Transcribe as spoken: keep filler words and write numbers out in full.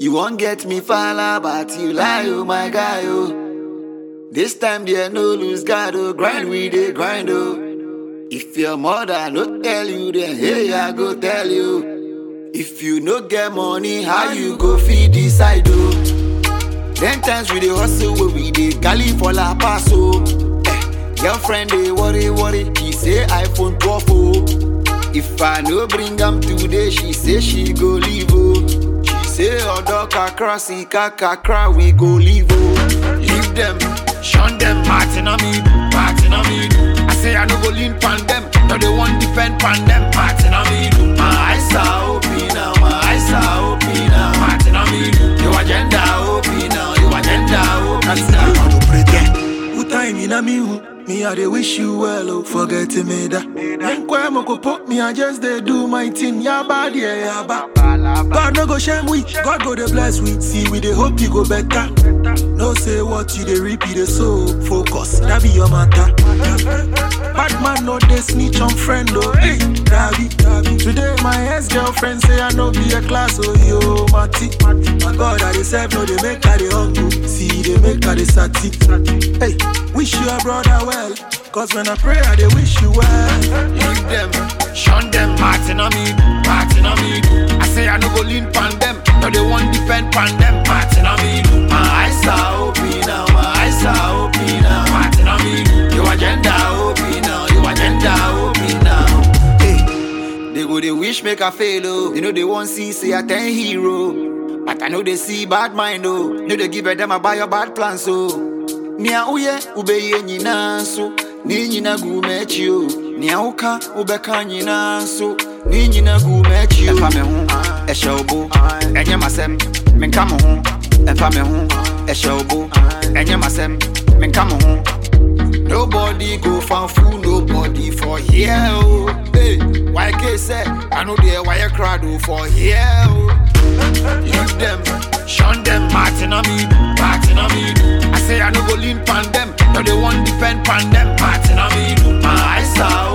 You won't get me fala, but you lie, oh my guy, oh. This time there no lose God, oh. Grind with the grind, oh. If your mother no tell you, then hey, I go tell you. If you no get money, how you go feed this side, oh? Ten times we dey hustle, where we dey galley for La Paso. Eh, girlfriend dey worry, worry, he say iPhone twelve, oh. If I no bring am today, she say she go leave, oh. She say odo kakra, si kakra, we go leave, oh. Leave them, shun them, Martin on me, Martin on me. I say I no go lean pan them, no they want defend pan them, Martin on me. My eyes are open now, my eyes are open now, Martin on me. Your agenda open now, your agenda open now. I don't pretend. Who time in a me who? Me I dey wish you well, oh, forget me that. Then why mo go put me, I just dey do my thing, ya bad, yeah, ya bad. God no go shame we, God go dey bless we. See we dey hope you go better. No say what you dey reap, you dey sow. Focus, that be your matter. Bad man no dey snitch on friend, oh. Hey, that be, that be. Today my ex-girlfriend say I no be a class, oh yo, Mati. My God, I dey serve, no dey make her dey hungry. See, they make her dey sati. Hey, wish your brother well, cause when I pray, I dey wish you well. Leave them, shun them, Martin on me, Martin on me. I say I no go lean pan them, no they want defend pan them, Martin on me. My eyes are open now, my eyes are open now, Martin on me. Your agenda open now, your agenda open now. Hey, they go they wish make I fail, oh. They know they want see say I ten hero, but I know they see bad mind, oh. Know they give them a buy your bad plans, so. Nia uye ubeye nyina so, ni nyina gu mechi o. Nia uka ubeka nyina so, ni nyina gu mechi o. Efa me ho, ehye obo, enye masem, menka mo ho. Efa me ho, ehye obo, enye masem, menka mo ho. Nobody go for food, nobody for here, oh. Hey, why K say I know they why crowd for here, oh. Leave them, shun them, Martin on me, Martin on me. I say I no go lean pan them, no they want defend pan them, Martin on me. My eyes are